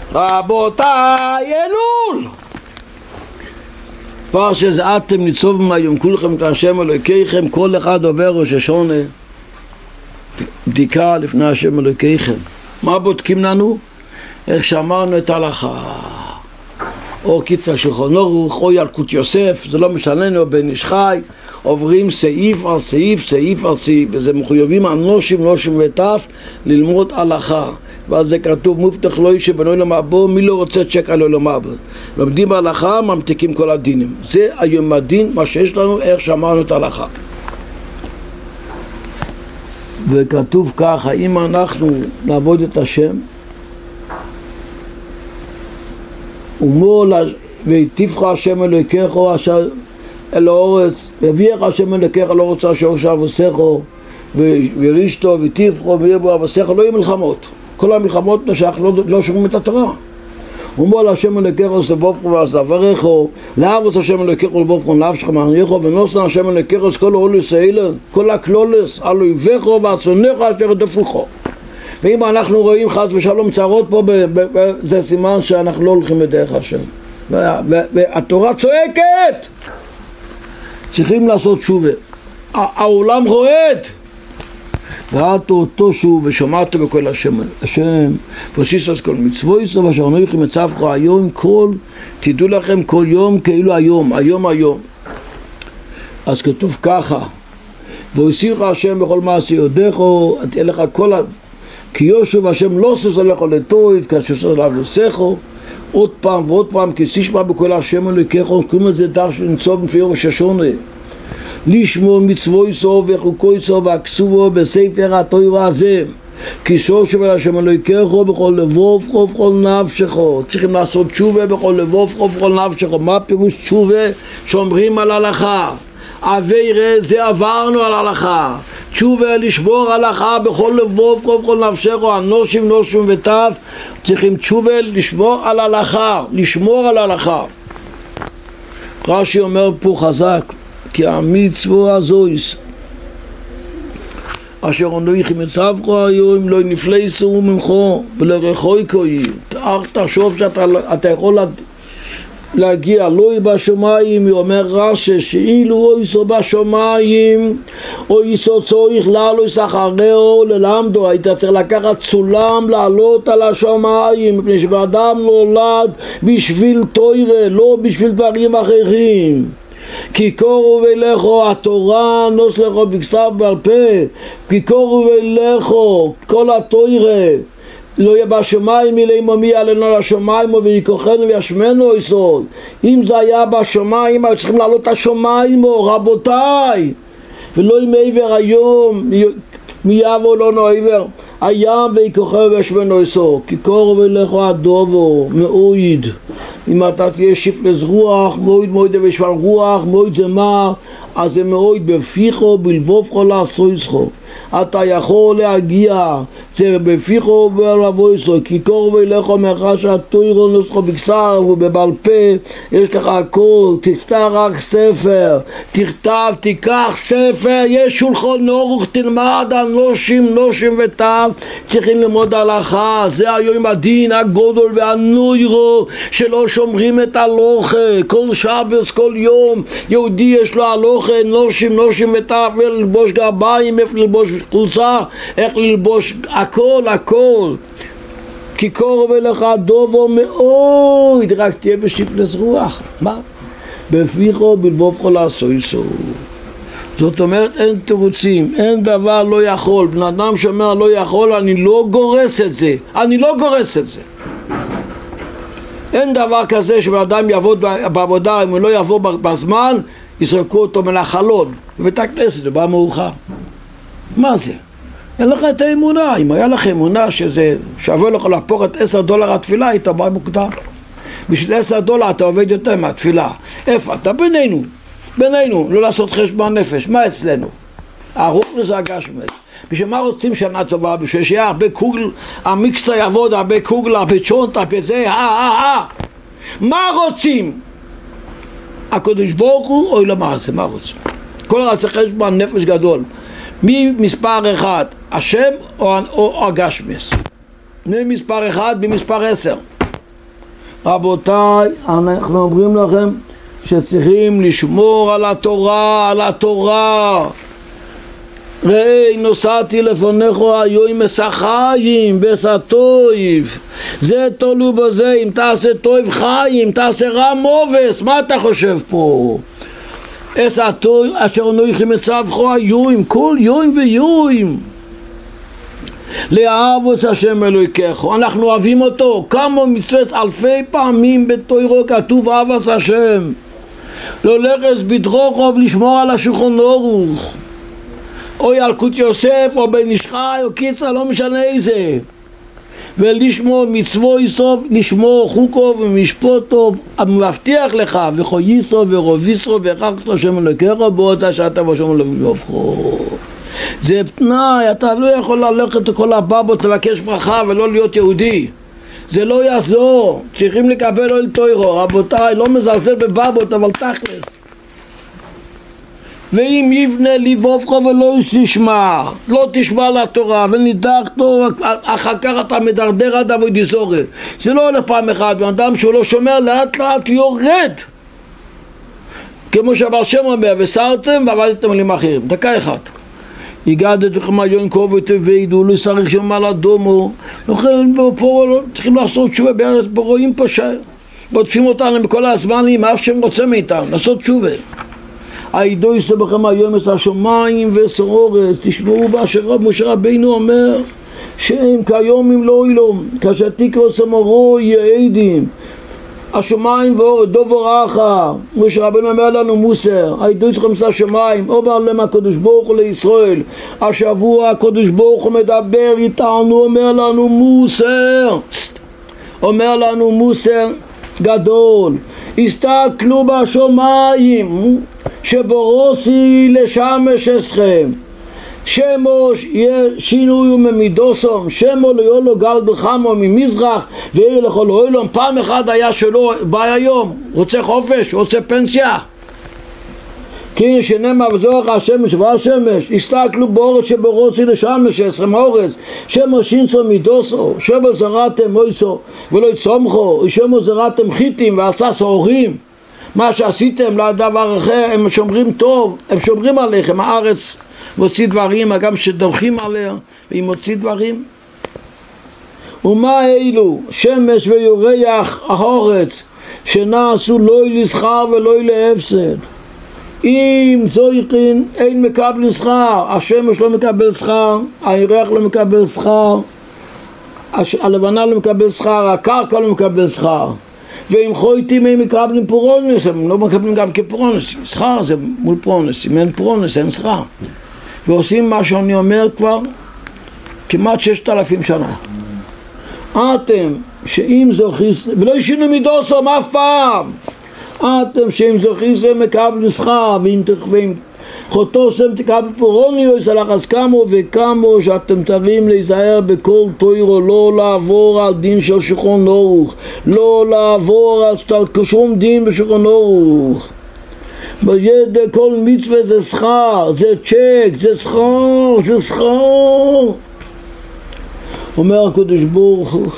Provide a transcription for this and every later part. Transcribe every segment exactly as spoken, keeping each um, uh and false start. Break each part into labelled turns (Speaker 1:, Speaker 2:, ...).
Speaker 1: רבותיי, אלול! פרשת אתם ניצובתם היום כולכם את השם אלוקיכם, כל אחד עובר ראש השונה בדיקה לפני השם אלוקיכם. מה בודקים לנו? איך שאמרנו את ההלכה, או קיצר שולחן ערוך או ילקוט יוסף, זה לא משנה לנו, בן איש חי, עוברים סעיף על סעיף, סעיף על סעיף, וזה מחויבים אנושים, נושים וטף ללמוד הלכה. ואז זה כתוב מובטח לא איש שבנוי למעבור, מי לא רוצה צ'ק עלו למעבור. לומדים בהלכה, ממתיקים כל הדינים. זה היום הדין, מה שיש לנו, איך שאמרנו את ההלכה. וכתוב ככה, אם אנחנו נעבוד את השם, ומול ותפך השם אלוקיך אשר אל האורץ, והביאך השם אלוקיך לא רוצה שאורש אבוסך ורישתו ותפחו וירבו אבוסך, לא יהיו מלחמות. כל המלחמות שאנחנו לא, לא שומעים את התורה. ומול השם אלוקיך סבובך ועזברך, לארץ השם אלוקיך ולבובך ולנפשך מענייך, ונוסן השם אלוקיך כל אולוס האלה, כל הכלולס, על אויביך ועצונך אשר ירדפוך. ואם אנחנו רואים חס ושלום צרות פה, זה סימן שאנחנו לא הולכים בדרך השם. והתורה צועקת, צריכים לעשות תשובה. העולם רועד, ראית אותו שוב ושמעת בכל השם השם ועשית כל מצוות ואשר אנוכי מצווך היום כל, תדעו לכם כל יום כאילו היום, היום היום. אז כתוב ככה, והוסיף השם בכל מעשה ידיך, תהיה לך כל ה... כי יושב השם לא סוס עליך לטויד, כאשר סוס עליו לסכו, עוד פעם ועוד פעם, כי תשמע בכל השם אלוקיך, קוראים לזה דרש לנצוב לפי יום הששונה. לשמור מצווי סוף וחוקוי סוף והכסובו בספר התורה הזה, כי שושב על השם אלוקיך בכל לבוב ובכל נפשך. צריכים לעשות תשובה בכל לבוב ובכל נפשך. מה פירוש תשובה? שאומרים על הלכה. עבירה זה עברנו על הלכה. תשובה לשבור הלכה בכל לבוב ובכל נפשך, אנושים נושים וטף. צריכים תשובה לשמור על הלכה, לשמור על הלכה. רש"י אומר פה חזק, כי המצווה הזויס אשר אנוכי מצווך היום לא נפלסו ממך ולרחוקו. תחשוב שאתה יכול להגיע לא בשמיים. אומר רש"י שאילו או יסו בשמיים או יסו צורך לעלות אחריו ללמדו, היית צריך לקחת סולם לעלות על השמיים, מפני שבאדם נולד בשביל תורה, לא בשביל דברים אחרים. כי קורו ולכו התורה נוס לכו בכסף בעל פה, כי קורו ולכו כל התורה לא יהיה בשמיים אלא אם מי עלינו לשמיים ויקוחנו וישמנו יסוד. אם זה היה בשמיים היו צריכים לעלות השמיים, רבותיי, ולא עם עבר היום מי יבוא לא נעבר הים ויקוחנו וישמנו יסוד. כי קורו ולכו הדובו מאויד, אם אתה תהיה שפלס רוח, מועד מועד ושפל רוח, מועד זה מה? אז זה מועד בפיחו בלבובך לעשויסכו. אתה יכול להגיע, זה בפיחו ולבויסו, כי קורב אליך מאחר שהתוירו נוסחו בכסר ובבעל פה, יש לך הכל, תכתב רק ספר, תכתב, תיקח ספר, יש שולחן ערוך, תלמד אנושים, נושים וטף, צריכים ללמוד הלכה. זה היום הדין הגודל והנוירו שלא שומרים את הלוכה. כל שבס, כל יום יהודי יש לו הלוכה, נושים, נושים וטף, ללבוש גרביים, איפה ללבוש חולצה, איך ללבוש, הכל, הכל. כי קורב אליך דובו מאוד, רק תהיה בשפלס רוח. מה? בפיחו בלבובך לעשויסו. זאת אומרת, אין תירוצים, אין דבר לא יכול. בן אדם שאומר לא יכול, אני לא גורס את זה, אני לא גורס את זה. אין דבר כזה שבן אדם יעבוד בעבודה, אם הוא לא יעבור בזמן, יזרקו אותו מן החלון. בבית הכנסת זה בא מאוחר. מה זה? אין לך את האמונה. אם היה לך אמונה שזה שווה לך להפוך את עשר דולר התפילה, היית בא מוקדם. בשביל עשר דולר אתה עובד יותר מהתפילה. איפה? אתה בינינו. בינינו, לא לעשות חשבון נפש. מה אצלנו? הרוח לזה הגשמית. בשביל מה רוצים שנה טובה? בשביל שיהיה הרבה קוגל, המיקסר יעבוד, הרבה קוגל, הרבה צ'ונט, הרבה זה, אה, אה, אה. מה רוצים? הקדוש ברוך הוא, אוי למה זה, מה רוצים? כל אחד צריך חשבון נפש גדול. מי מספר אחד? השם או, או, או הגשמס? מי מספר אחד? מי מספר עשר? רבותיי, אנחנו אומרים לכם שצריכים לשמור על התורה, על התורה. ראי נוסעתי לפניך היום מסחיים וסטויב, זה תולו בזה, אם תעשה טוב חיים, תעשה רע מובס. מה אתה חושב פה? אסטויב אשר נויכי מצווך היום, כל יום ויום לאהבוס השם אלוהיכך. אנחנו אוהבים אותו. כמה מצוות אלפי פעמים בתורה כתוב אהבוס השם. לא לרס בדרוכוב, לשמור על השולחן ערוך, או ילקוט יוסף או בן איש חי או קיצר, לא משנה איזה, ולשמור מצוו יסוף, לשמור חוקו ומשפוטו. מבטיח לך וחויסו ורוביסו ורחקת השם אלוהיכך באותה שאתה בשם אלוהיכך. זה תנאי, אתה לא יכול ללכת לכל הבבות לבקש ברכה ולא להיות יהודי, זה לא יעזור. צריכים לקבל אוהל תורה. רבותיי, לא מזלזל בבבות, אבל תכלס. ואם יבנה לבבך ולא תשמע, לא תשמע לתורה ונידחתו, אחר כך אתה מדרדר עד עבודה זרה. זה לא הולך פעם אחת. אדם שהוא לא שומע לאט לאט יורד, כמו שהבר שם אומר, וסרתם ועבדתם עלים אחרים. דקה אחת. הגעת לכם היום כובד תבידו, לא צריך שם על אדומו. לכן פה צריכים לעשות תשובה בארץ, רואים פה שרודפים אותנו בכל הזמנים, אף שהם רוצים מאיתנו, לעשות תשובה. העידו יישא בכם היום את השמיים וסוררת, תשמעו באשר רב משה רבינו אומר, שהם כיום אם לא אילום, כאשר תקרא סמורו יעדים, השמיים ואור דובר אחר. משה רבינו אומר לנו מוסר, העידו צריכים את השמיים, אומר להם הקדוש ברוך הוא לישראל, השבוע הקדוש ברוך הוא מדבר איתנו, אומר לנו מוסר, אומר לנו מוסר גדול, הסתכלו בשמיים שבורוסי לשמש אסכם, שמוש יהיה שינוי וממידוסום, שמו ליהו לו גל בחמו ממזרח ויהיה לכל אוילום. פעם אחד היה שלו בא היום, רוצה חופש, רוצה פנסיה, כי שנאמר בזוהר השמש והשמש, הסתכלו באורץ שבורוסי לשמש אסכם אורץ, שמו שינסו מידוסו, שמו זרעתם מויסו ולא יצומחו, שמו זרעתם חיטים ועשה סעורים. מה שעשיתם לדבר אחר, הם שומרים טוב, הם שומרים עליכם. הארץ מוציא דברים, גם שדורכים עליה, והיא מוציא דברים. ומה אלו? שמש ויורח הארץ, שנעשו לא לסחר ולא להפסד. אם זויכין אין מקבל שכר, השמש לא מקבל שכר, הירח לא מקבל שכר, הלבנה לא מקבל שכר, הקרקע לא מקבל שכר. ואם חויתים הם מקבלים פורונס, הם לא מקבלים גם כפורונס. שכר זה מול פורונס, אם אין פורונס אין שכר. ועושים מה שאני אומר כבר כמעט ששת אלפים שנה. אתם שאם זוכיס, ולא ישינו מידוסום אף פעם, אתם שאם זוכיס הם מקבלים שכר, ואם תחווים חוטוסם תקבל פורוניוס על אחס כמו וכמו שאתם תרים להיזהר בכל תוירו, לא לעבור על דין של שולחן ערוך, לא לעבור על שום דין בשולחן ערוך. בידע כל מצווה זה שכר, זה צ'ק, זה שכר, זה שכר. אומר הקדוש ברוך הוא,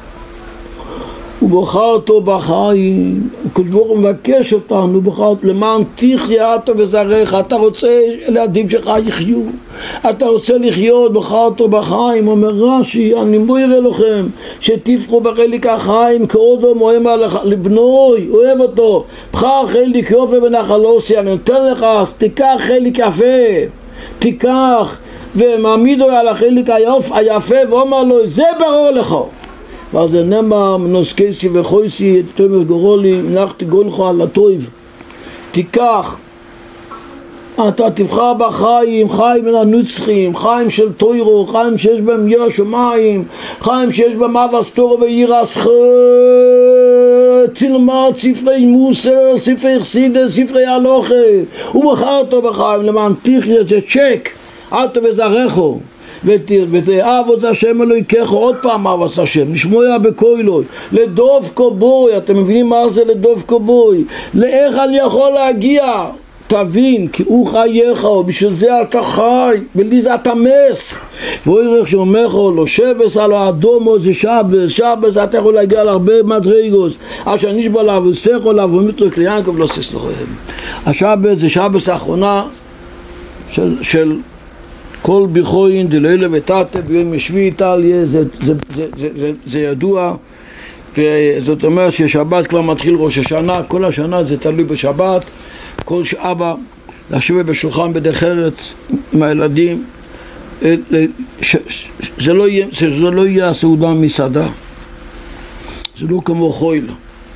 Speaker 1: ובחרתו בחיים, הקדוש ברוך הוא מבקש אותנו, בחרת למען תחיה אתה וזרעך. אתה רוצה ילדים שלך יחיו, אתה רוצה לחיות, בחרתו בחיים. אומר רש"י, אני מויר לכם שתפחו בחלק החיים כאודום אוהב לבנוי, אוהב אותו, בחר חלק יופי בנחלוסי, אני נותן לך, תיקח חלק יפה, תיקח, ומעמידו על החלק היפה ואומר לו זה ברור לך. ואז זה נאמר מנוסקייסי וחויסי תומר גורולי נחתי גולך על הטויב, תיקח, אתה תבחר בחיים, חיים מן הנוצחים, חיים של תוירו, חיים שיש בהם ירא שמיים, חיים שיש בהם אבס תורה ויראת חטא, תלמד ספרי מוסר, ספרי חסידות, ספרי הלכה, ובחרת בחיים למען תחיה, זה צ'ק, אתה וזרעך. ותאהב את השם אלוהיכך, עוד פעם אהב את השם, לשמוע בקולו, לדוב קובוי. אתם מבינים מה זה לדוב קובוי? לאיך אני יכול להגיע תבין, כי הוא חייך, ובשביל זה אתה חי, בלי זה אתה מס. והוא ירח שאומר לו, שבס על האדומו זה שבס, שבס אתה יכול להגיע להרבה מדרגות, אשר נשבע לה וסכו לה ומתרק ליעקב לא ססלחוהם. השבס זה שבס האחרונה של, של כל ביכוין דלילה ותתה ביום משבי איטליה, זה, זה, זה, זה, זה, זה ידוע, וזאת אומרת ששבת כבר מתחיל ראש השנה, כל השנה זה תלוי בשבת, כל שאבא לשבת בשולחן בדרך ארץ עם הילדים, זה לא יהיה, זה לא יהיה הסעודה מסעדה, זה לא כמו חויל,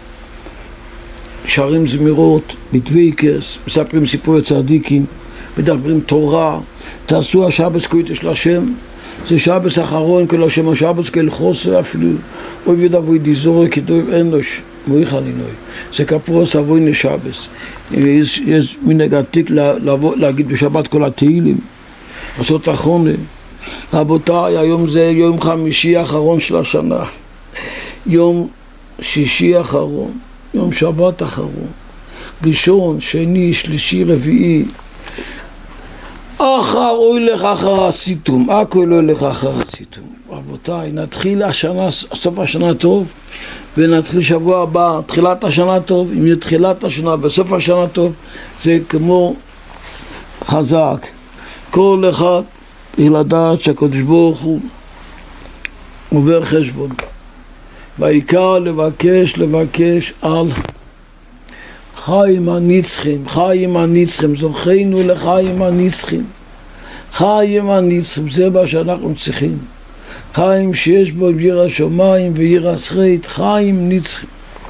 Speaker 1: שרים זמירות, בדוויקס, מספרים סיפורי צדיקים, מדברים תורה, תעשו השבס קוידש להשם, זה שבס אחרון כל השם, השבס כל חוסר אפילו, אוי ודאבוי דיזורי כדוב אנוש, מוי חלינוי, זה כפרוס אבוי נשבס. יש, יש מנהג עתיק להגיד בשבת כל התהילים, לעשות אחרונה. רבותיי, היום זה יום חמישי האחרון של השנה, יום שישי האחרון, יום שבת האחרון, ראשון, שני, שלישי, רביעי, אחר אוי לך אחר הסיתום, הכל אוי לך אחר הסיתום. רבותיי, נתחיל השנה, סוף השנה טוב, ונתחיל שבוע הבא, תחילת השנה טוב. אם יהיה תחילת השנה בסוף השנה טוב, זה כמו חזק. כל אחד לדעת שהקדוש ברוך הוא עובר חשבון. בעיקר לבקש, לבקש על חיים הנצחים, חיים הנצחים, זוכינו לחיים הנצחים, חיים הנצחים, זה מה שאנחנו צריכים, חיים שיש בו ירא שמיים וירא חטא, חיים נצחים.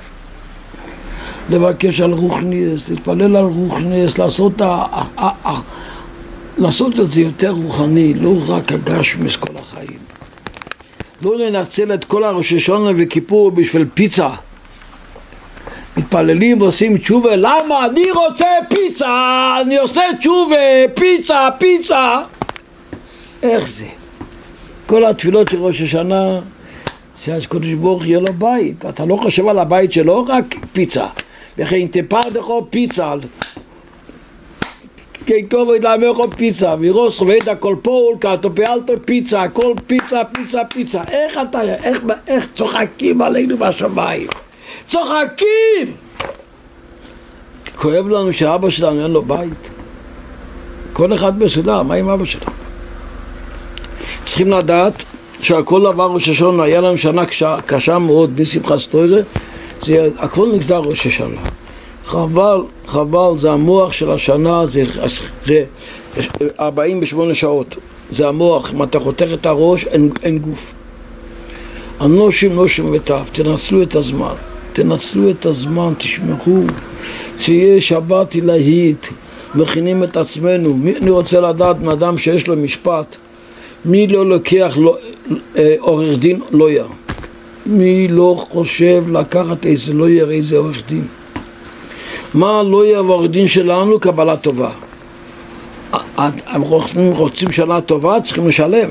Speaker 1: לבקש על רוחניאס, להתפלל על רוחניאס, לעשות, ה, ה, ה, לעשות את זה יותר רוחני, לא רק הגשמי כל החיים. לא לנצל את כל הראש השנה וכיפור בשביל פיצה. מתפללים ועושים תשובה, למה? אני רוצה פיצה, אני עושה תשובה, פיצה, פיצה. איך זה? כל התפילות של ראש השנה, שהקדוש ברוך יהיה לו בית, אתה לא חושב על הבית שלו, רק פיצה. וכן תפרדכו פיצה, ככובד לעמכו פיצה, וירוס חובד הכל פול, כאתו פעלתו פיצה, הכל פיצה, פיצה, פיצה. איך אתה, איך, איך צוחקים עלינו בשמיים? צוחקים! כואב לנו שאבא שלנו אין לו בית. כל אחד בסודר, מה עם אבא שלנו? צריכים לדעת שהכל עבר ראש השנה, היה לנו שנה קשה, קשה מאוד, בשמחת תורה, זה הכל נגזר ראש השנה. חבל, חבל, זה המוח של השנה, זה, זה ארבעים ושמונה שעות. זה המוח, אם אתה חותך את הראש, אין, אין גוף. הנושים, נושים וטף, תנצלו את הזמן. תנצלו את הזמן, תשמחו, שיהיה שבת אלהית, מכינים את עצמנו. מי, אני רוצה לדעת מאדם שיש לו משפט, מי לא לוקח לא, אה, עורך דין לויר? מי לא חושב לקחת איזה לויר, איזה עורך דין? מה הלויר ועורך דין שלנו? קבלה טובה. הם רוצים שנה טובה, צריכים לשלם.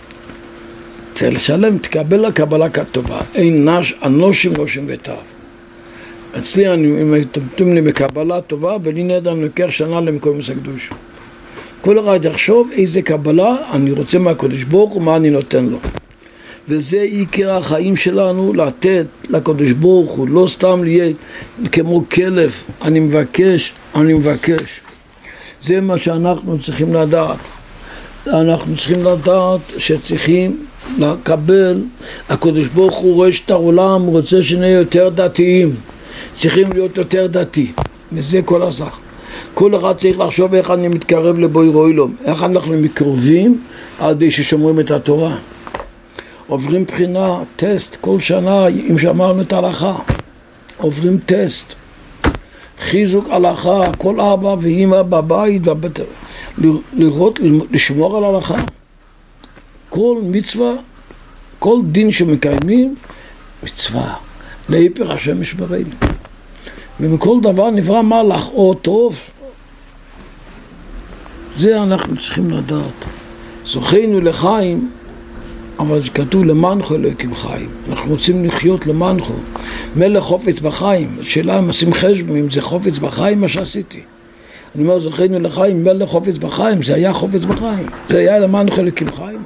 Speaker 1: צריך לשלם, תקבל לה קבלה טובה. אין נש, אנושים נושים וטף. אצלי, אם אתם לי בקבלה טובה, בלי נדע אני לוקח שנה למקום הקדוש. כל אחד יחשוב איזה קבלה אני רוצה מהקדוש ברוך ומה אני נותן לו. וזה עיקר החיים שלנו, לתת לקדוש ברוך הוא, לא סתם להיות כמו כלב, אני מבקש, אני מבקש. זה מה שאנחנו צריכים לדעת. אנחנו צריכים לדעת שצריכים לקבל, הקדוש ברוך הוא רואה את העולם, הוא רוצה שנהיה יותר דתיים, צריכים להיות יותר דתי, וזה כל הזך. כל אחד צריך לחשוב איך אני מתקרב לבוי רוילום, איך אנחנו מקרובים עד ששומרים את התורה. עוברים בחינה, טסט, כל שנה, אם שמרנו את ההלכה, עוברים טסט, חיזוק הלכה, כל אבא ואמא בבית, בבית, לראות, לשמור על ההלכה. כל מצווה, כל דין שמקיימים, מצווה, להיפך השם ישמרנו. ומכל דבר נברא מלאך או טוב. זה אנחנו צריכים לדעת. זוכינו לחיים, אבל זה כתוב למענך אלוקים חיים. אנחנו רוצים לחיות למענך. מלך חופץ בחיים. השאלה אם עושים חשבון, אם זה חופץ בחיים מה שעשיתי. אני אומר, זכינו לחיים, מלך חופץ בחיים, זה היה חופץ בחיים, זה היה למען חלקים חיים.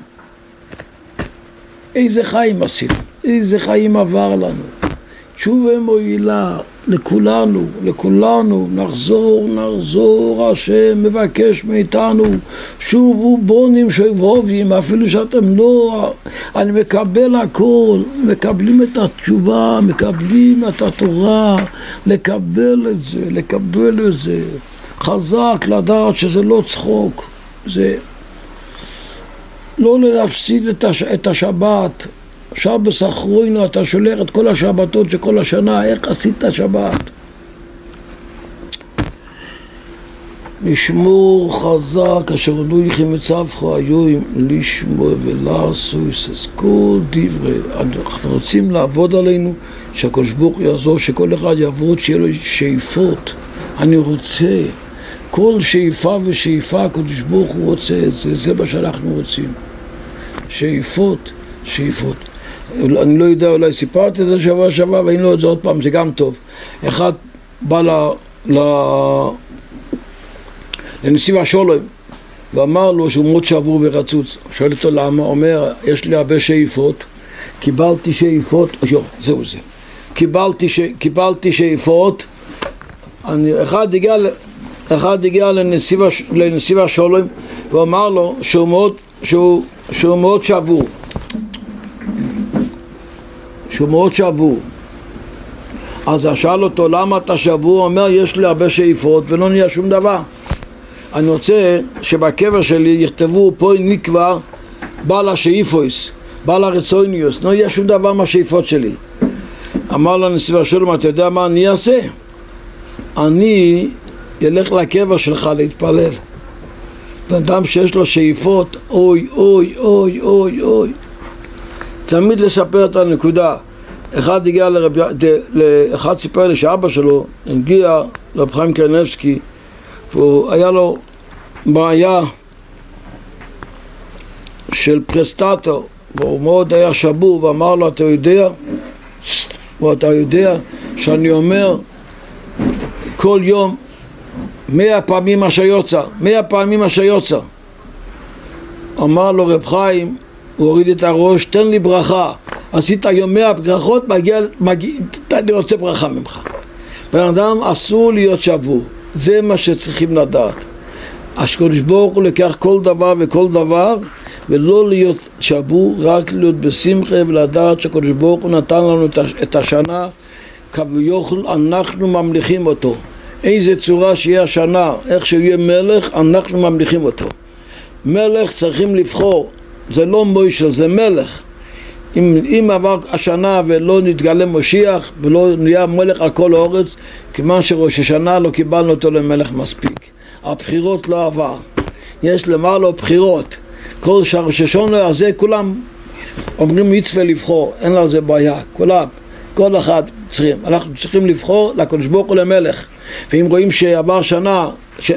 Speaker 1: איזה חיים עשינו, איזה חיים עבר לנו. תשובה מועילה לכולנו, לכולנו, נחזור, נחזור, השם מבקש מאיתנו, שובו בונים שבובים, אפילו שאתם לא, אני מקבל הכל, מקבלים את התשובה, מקבלים את התורה, לקבל את זה, לקבל את זה, חזק לדעת שזה לא צחוק, זה לא להפסיד את, הש... את השבת. עכשיו בסחרוינו אתה שולח את כל השבתות של כל השנה, איך עשית שבת? לשמור חזק אשר לא יכם מצבך היום לשמור ולעשו את כל דברי. אנחנו רוצים לעבוד עלינו שהקדוש ברוך הוא יעזור, שכל אחד יעבוד, שיהיה לו שאיפות. אני רוצה, כל שאיפה ושאיפה הקדוש ברוך הוא רוצה את זה, זה מה שאנחנו רוצים. שאיפות, שאיפות. אני לא יודע, אולי סיפרתי את זה שבוע שבוע, ואני לא את זה עוד פעם, זה גם טוב. אחד בא ל... ל... לנשיב השולם, ואמר לו שהוא מאוד שבור ורצוץ. שואל אותו למה, אומר, יש לי הרבה שאיפות, קיבלתי שאיפות, יו, זהו זה. קיבלתי, ש... קיבלתי שאיפות, אני... אחד הגיע, אחד הגיע לנשיב, הש... לנשיב השולם, ואמר לו שהוא מאוד, שהוא... שהוא מאוד שבור. שהוא מאוד שבור. אז שאל אותו למה אתה שבור? הוא אומר יש לי הרבה שאיפות ולא נהיה שום דבר. אני רוצה שבקבר שלי יכתבו פה נקבע בעל השאיפויס, בעל הרצויניוס, לא יהיה שום דבר מהשאיפות שלי. אמר לנשיב השולם, אתה יודע מה אני אעשה? אני ילך לקבר שלך להתפלל. ואדם שיש לו שאיפות, אוי אוי אוי אוי אוי, תמיד לספר את הנקודה. אחד הגיע לרב, אחד סיפר לי שאבא שלו הגיע לרב חיים קרנבסקי, והוא היה לו בעיה של פרסטטור, והוא מאוד היה שבור, ואמר לו, אתה יודע, ואתה יודע שאני אומר כל יום מאה פעמים מה שיוצא, מאה פעמים מה שיוצא. אמר לו רב חיים, הוא הוריד את הראש, תן לי ברכה. עשית היום מאה ברכות, מגיע, מגיע, אני רוצה ברכה ממך. בן אדם אסור להיות שבור, זה מה שצריכים לדעת. הקדוש ברוך הוא לקח כל דבר וכל דבר, ולא להיות שבור, רק להיות בשמחה ולדעת שהקדוש ברוך הוא נתן לנו את השנה, כביכול אנחנו ממליכים אותו. איזה צורה שיהיה השנה, איך שיהיה מלך, אנחנו ממליכים אותו. מלך צריכים לבחור, זה לא מוישל, זה מלך. אם, אם עבר השנה ולא נתגלה משיח ולא נהיה מלך על כל הארץ, כיוון שראש השנה לא קיבלנו אותו למלך מספיק. הבחירות לא עבר, יש למעלה לו בחירות. כל שראש השנה הזה כולם אומרים מצווה לבחור, אין לזה בעיה, כולם, כל אחד צריכים. אנחנו צריכים לבחור לקדוש ברוך הוא למלך. ואם רואים שעבר שנה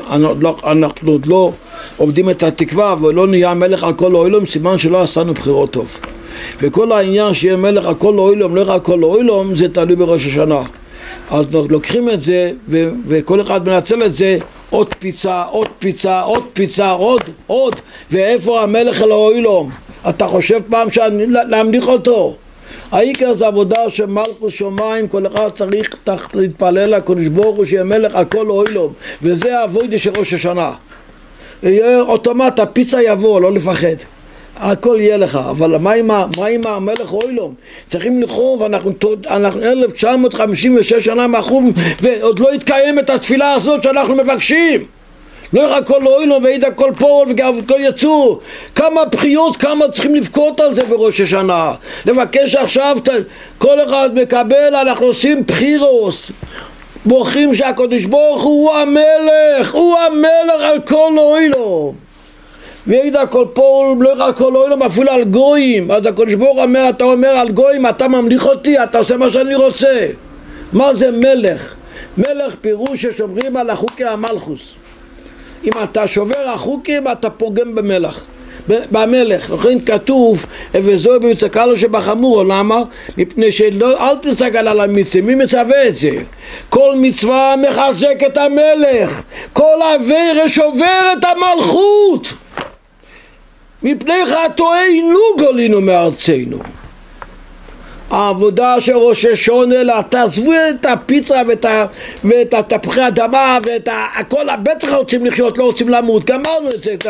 Speaker 1: שאנחנו עוד לא עובדים את התקווה ולא נהיה מלך על כל העולם, סימן שלא עשינו בחירות טוב. וכל העניין שיהיה מלך על כל העולם, לא על כל העולם, זה תלוי בראש השנה. אז לוקחים את זה ו- וכל אחד מנצל את זה, עוד פיצה, עוד פיצה, עוד פיצה, עוד, עוד. ואיפה המלך על העולם? אתה חושב פעם להמליך אותו? העיקר זה עבודה של מלכות שמיים, כל אחד צריך להתפלל לקדוש ברוך הוא שיהיה מלך על כל העולם, וזה העבודה של ראש השנה. יהיה אוטומט, הפיצה יבוא, לא לפחד, הכל יהיה לך. אבל מה עם, מה עם המלך העולם? צריכים לחוב, ואנחנו אלף תשע מאות חמישים ושש שנה מאחור, ועוד לא התקיים את התפילה הזאת שאנחנו מבקשים. לא יראה כל אוילום ועיד הכל פועל וכל יצור. כמה בחיות, כמה צריכים לבכות על זה בראש השנה. לבקש עכשיו, כל אחד מקבל, אנחנו עושים בחירות. בוחרים שהקדוש ברוך הוא המלך, הוא המלך על כל אוילום. ועיד הכל פועל, לא יראה כל אוילום, אפילו על גויים. אז הקדוש ברוך הוא אומר, אתה אומר על גויים, אתה ממליך אותי, אתה עושה מה שאני רוצה. מה זה מלך? מלך פירוש ששומרים על החוקי המלכוס. אם אתה שובר החוקים, אתה פוגם במלך. במלך. לכן כתוב וזו במצקה לו שבחמור. למה? מפני שלא, אל תסתכל על המצווה. מי מצווה את זה? כל מצווה מחזק את המלך, כל עבירה שובר את המלכות. מפני חטאינו גולינו מארצנו. העבודה של ראש השונה, תעזבו את הפיצה ואת, ה, ואת התפוחי אדמה ואת ה, כל הבטח רוצים לחיות, לא רוצים למות, גמרנו את זה.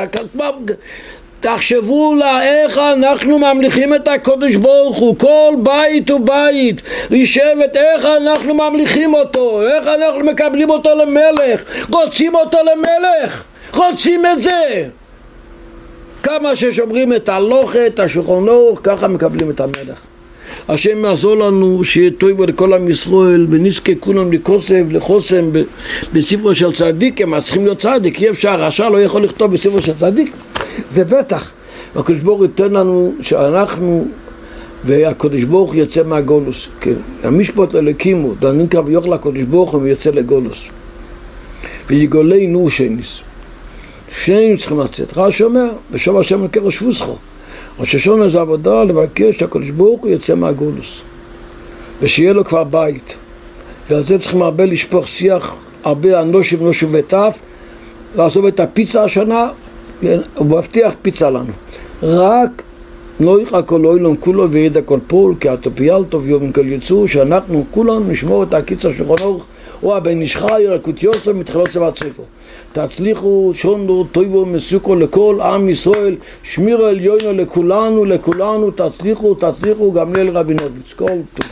Speaker 1: תחשבו לה איך אנחנו ממליכים את הקודש ברוך הוא, כל בית ובית, לשבת איך אנחנו ממליכים אותו, איך אנחנו מקבלים אותו למלך, רוצים אותו למלך, רוצים את זה. כמה ששומרים את הלוכה, את השולחן ערוך, ככה מקבלים את המלך. השם יעזור לנו שיהיה טוב לכל עם ישראל ונזכה כולם לכוסף, לחוסם בספרו של צדיק. הם צריכים להיות צדיק, אי אפשר, רשע לא יכול לכתוב בספרו של צדיק, זה בטח. והקדוש ברוך הוא ייתן לנו שאנחנו והקדוש ברוך הוא יצא מהגולוס, כן? המשפט אלוקימו דנינקרא ויאכל הקדוש ברוך הוא ויצא לגולוס ויגולנו שניס, שנינו צריכים לצאת. רש"י אומר ושוב השם לקרוא שבוסכו. ראש השונה זה עבודה לבקש שהקדוש ברוך הוא יצא מהגולוס ושיהיה לו כבר בית, ועל זה צריכים הרבה לשפוך שיח, הרבה אנושים נושם וטף, לעזוב את הפיצה השנה. הוא מבטיח פיצה לנו, רק נויך הכל אוילום כולו וידע כל פול כי התופיאל טוב יום כל יצור, שאנחנו כולנו נשמור את הקיצה שולחן ערוך או הבן איש חי ילקוט יוסף מתחלות צבא צריפו. תצליחו שונו טויבו מסוכו לכל עם ישראל, שמירו עליונו לכולנו לכולנו, תצליחו תצליחו גם ליל רבינוביץ כל טוב.